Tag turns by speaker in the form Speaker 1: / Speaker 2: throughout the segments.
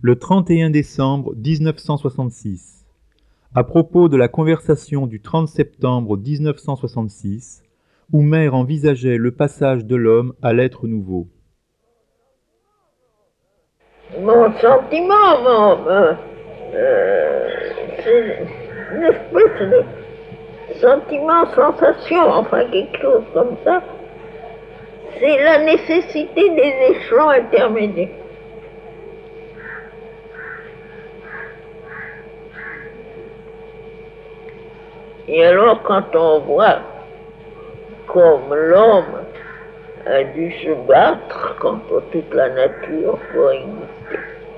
Speaker 1: Le 31 décembre 1966, à propos de la conversation du 30 septembre 1966, où Mère envisageait le passage de l'homme à l'être nouveau.
Speaker 2: Mon sentiment, c'est une espèce de sentiment, sensation, enfin quelque chose comme ça. C'est la nécessité des échelons intermédiaires. Et alors quand on voit comme l'homme a dû se battre contre toute la nature pour exister,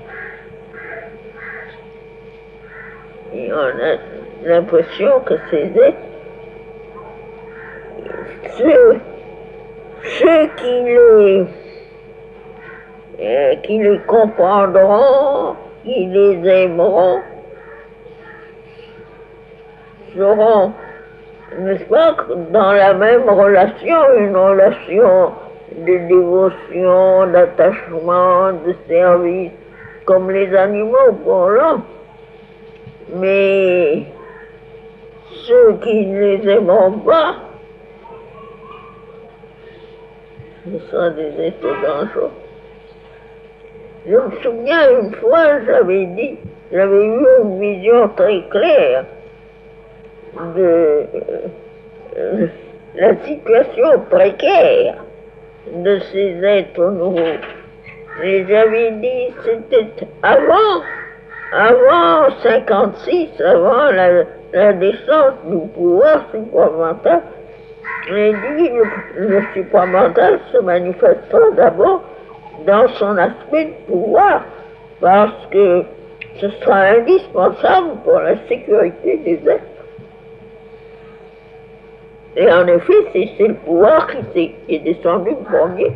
Speaker 2: et on a l'impression que ces êtres, ceux qui les comprendront, qui les aimeront, seront, n'est-ce pas, dans la même relation, une relation de dévotion, d'attachement, de service, comme les animaux pour l'homme. Mais ceux qui ne les aimeront pas, ce sont des êtres dangereux. Je me souviens une fois, j'avais eu une vision très claire de la situation précaire de ces êtres nouveaux. Et j'avais dit, c'était avant 56, avant la descente du pouvoir supramental. J'ai dit, le supramental se manifestera d'abord dans son aspect de pouvoir, parce que ce sera indispensable pour la sécurité des êtres. Et en effet, c'est le pouvoir qui est descendu le premier.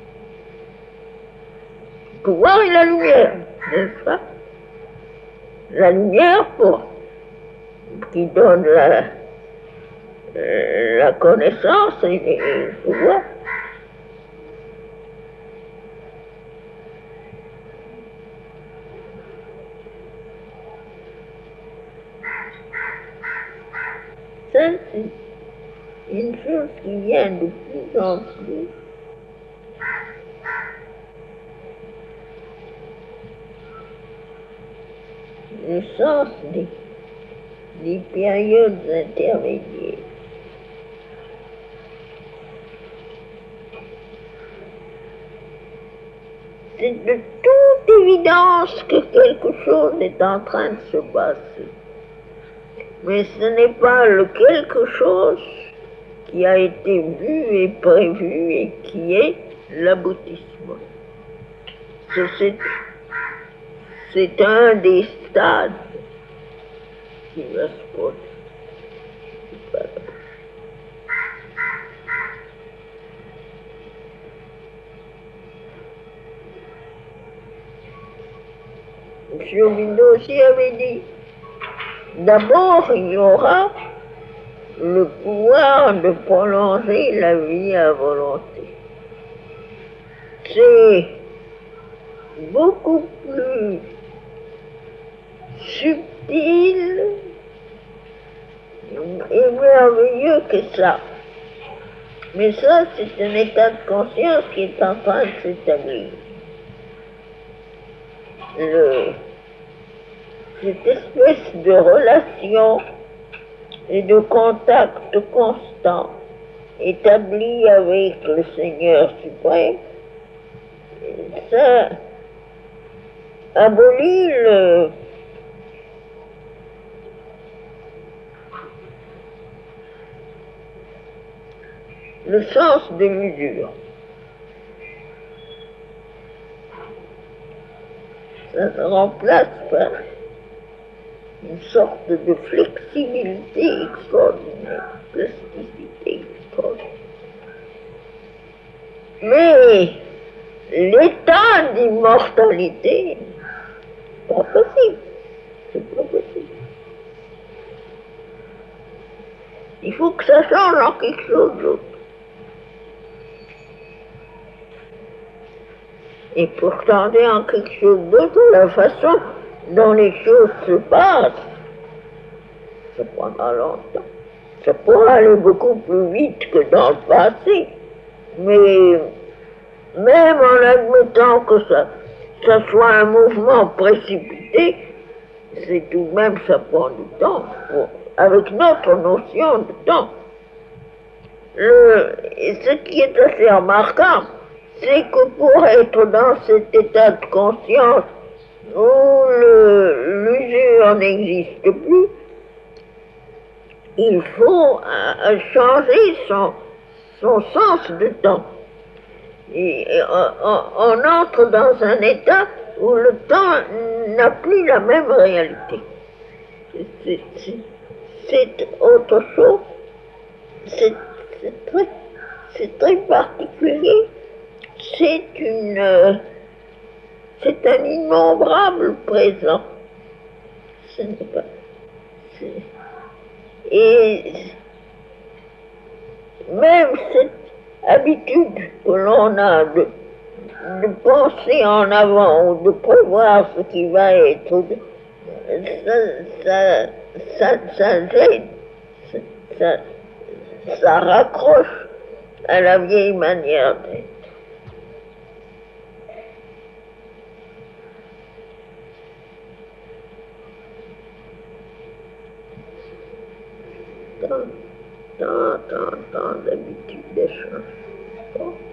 Speaker 2: Le pouvoir et la lumière, n'est-ce pas? La lumière qui donne la connaissance et le pouvoir. Ça, c'est une chose qui vient de plus en plus. Le sens des périodes intermédiaires. C'est de toute évidence que quelque chose est en train de se passer. Mais ce n'est pas le quelque chose qui a été vu et prévu et qui est l'aboutissement. C'est un des stades qui va se produire. M. Windows aussi avait dit, d'abord il y aura le pouvoir de prolonger la vie à volonté. C'est beaucoup plus subtil et merveilleux que ça. Mais ça, c'est un état de conscience qui est en train de s'établir. Cette espèce de relation et de contact constant établi avec le Seigneur suprême, ça abolit le sens de l'usure. Ça se remplace par une sorte de flexibilité extraordinaire, plasticité extraordinaire. Mais l'état d'immortalité, pas possible. C'est pas possible. Il faut que ça change en quelque chose d'autre. et pourtant en quelque chose d'autre, la façon dont les choses se passent. Ça prendra longtemps. Ça pourra aller beaucoup plus vite que dans le passé. Mais même en admettant que ça soit un mouvement précipité, c'est tout de même, ça prend du temps, avec notre notion de temps. Ce qui est assez remarquable, c'est que pour être dans cet état de conscience où l'usure n'existe plus, il faut changer son sens de temps. Et on entre dans un état où le temps n'a plus la même réalité. C'est autre chose. C'est très particulier. C'est un innombrable présent. Ce n'est pas. Et même cette habitude que l'on a de penser en avant ou de prévoir ce qui va être, ça gêne, ça raccroche à la vieille manière d'être. Tant d'habitudes d'échange.